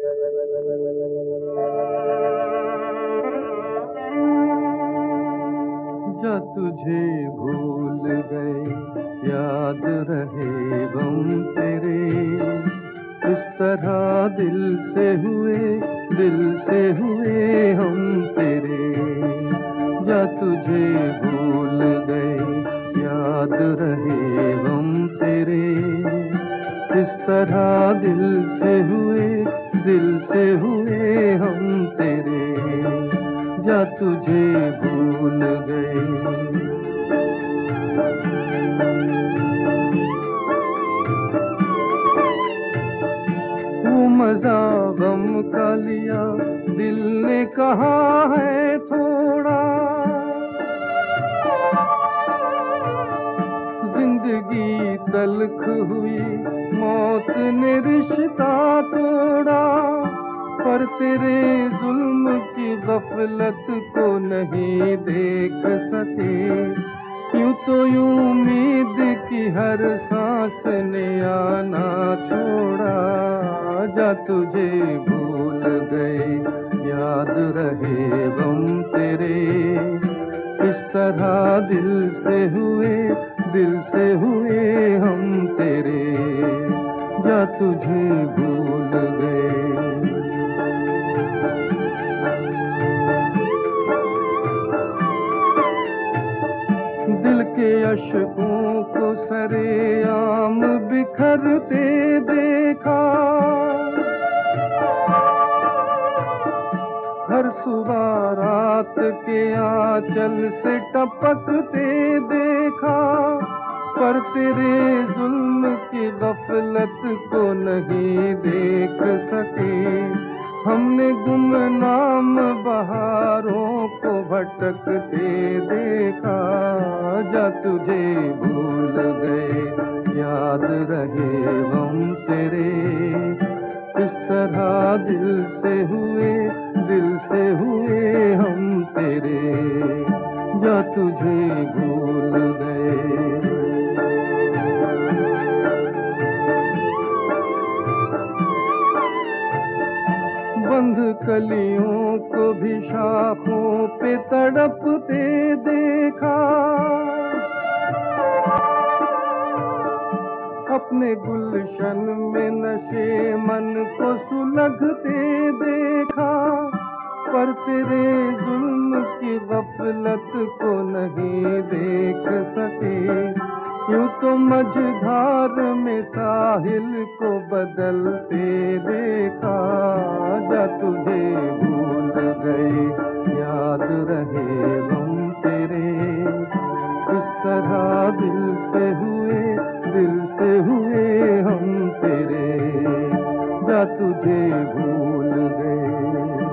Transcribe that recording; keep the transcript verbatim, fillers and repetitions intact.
जा तुझे भूल गए, याद रहे गम तेरे, इस तरह दिल से हुए, दिल से हुए हम तेरे। जा तुझे भूल गए, याद रहे गम तेरे, इस तरह दिल से हुए, दिल से हुए हम तेरे। जा तुझे भूल गए। वो मजा गम का लिया, दिल ने कहा है थोड़ा, जिंदगी तल्ख हुई, मौत ने रिश्ता तोड़ा। पर तेरे जुल्म की गफलत को नहीं देख सके, यूं तो यूं उम्मीद की हर सांस ने आना छोड़ा। जा तुझे भूल गए, याद रहे गम तेरे, इस तरह दिल से हुए, दिल से हुए हम तेरे। जा तुझे भूल गए। दिल के अशकों को सरेआम बिखरते देखा, हर सुबह रात के आंचल से टपकते देखा। पर तेरे जुल्म की गफलत को नहीं देख सके, हमने गुमनाम बहारों को भटकते देखा। जा तुझे भूल गए, याद रहे हम तेरे, इस तरह दिल से हुए, दिल से हुए हम तेरे। जा तुझे भूल गए। बंद कलियों को भी शाखों पे तड़पते देखा, अपने गुलशन में नशे मन को सुलगते देखा। पर तेरे जुल्म की गफलत को नहीं देख सके, यूं तो मझधार में साहिल को बदलते देखा। जा तुझे भूल गए, याद रहे हम तेरे, इस तरह दिल से हुए, दिल से हुए हम तेरे। जा तुझे भूल गए।